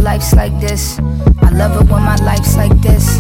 life's like this. I love it when my life's like this.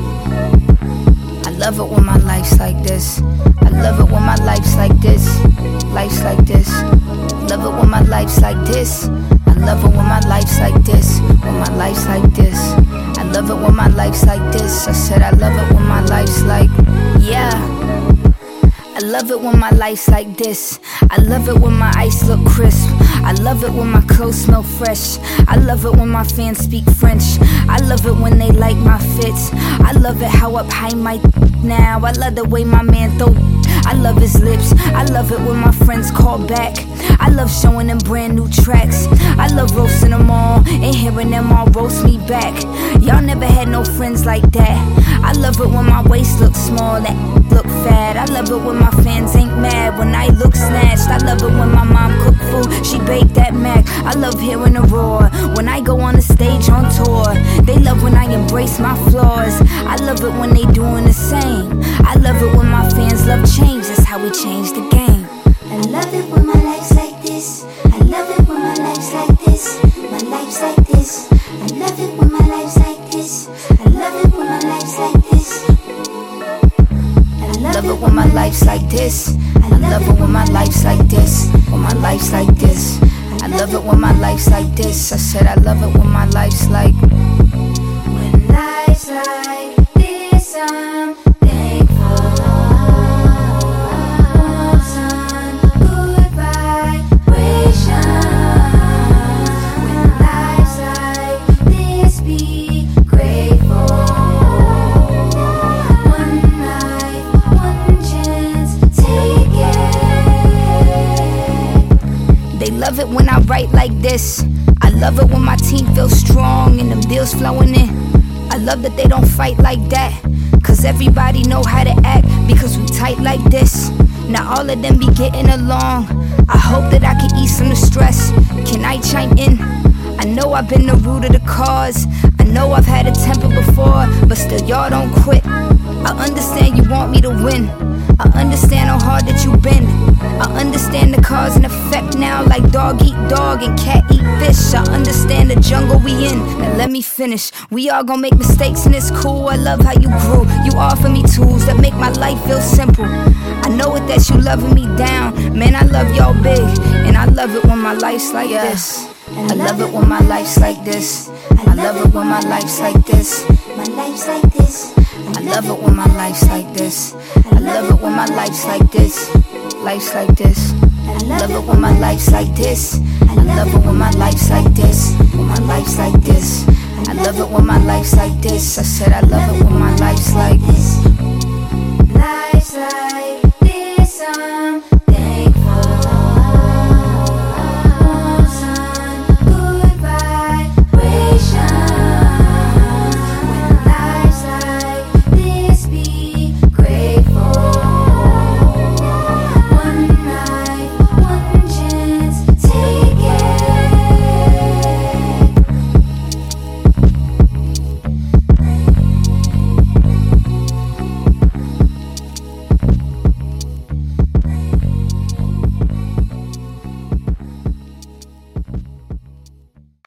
I love it when my life's like this. I love it when my life's like this. Life's like this. Love it when my life's like this. I love it when my life's like this. When my life's like this. I love it when my life's like this. I said I love it when my life's like, yeah. I love it when my life's like this. I love it when my ice look crisp. I love it when my clothes smell fresh. I love it when my fans speak French. I love it when they like my fits. I love it how up high my now. I love the way my man throw. I love his lips. I love it when my friends call back. I love showing them brand new tracks. I love roasting them all and hearing them all roast me back. Y'all never had no friends like that. I love it when my waist looks small, that look fat. I love it when my fans ain't mad when I look snatched. I love it when my mom cook food, she baked that mac. I love hearing the roar when I go on the stage on tour. They love when I embrace my flaws. I love it when they doing the same. I love it when my fans love change. That's how we change the game. I love it when my life's like this. I love it when my life's like this. My life's like this. I love it when my life's like this. I love it when my life's like this. I love it when my life's like this. I love it when my life's like this. When my life's like this. I love it when my life's like this. I said I love it when my life's like. When life's like this, I'm thankful. Love it when I write like this. I love it when my team feels strong and them deals flowing in. I love that they don't fight like that, cause everybody know how to act because we tight like this. Now all of them be getting along. I hope that I can ease some of the stress. Can I chime in? I know I've been the root of the cause. I know I've had a temper before, but still y'all don't quit. I understand you want me to win. I understand how hard that you've been. I understand the cause and effect now, like dog eat dog and cat eat fish. I understand the jungle we in. Now let me finish. We all gon' make mistakes and it's cool. I love how you grew. You offer me tools that make my life feel simple. I know it that you loving me down. Man, I love y'all big, and I love it when my life's like this. I love it when my life's like this. I love it when my life's like this. My life's like this. I love it when my life's like this. I love it when my life's like this. Life's like this. I love it when my life's like this. I love it when my life's like this. When my life's like this. I love it when my life's like this. I said I love it when my life's like this. Life's like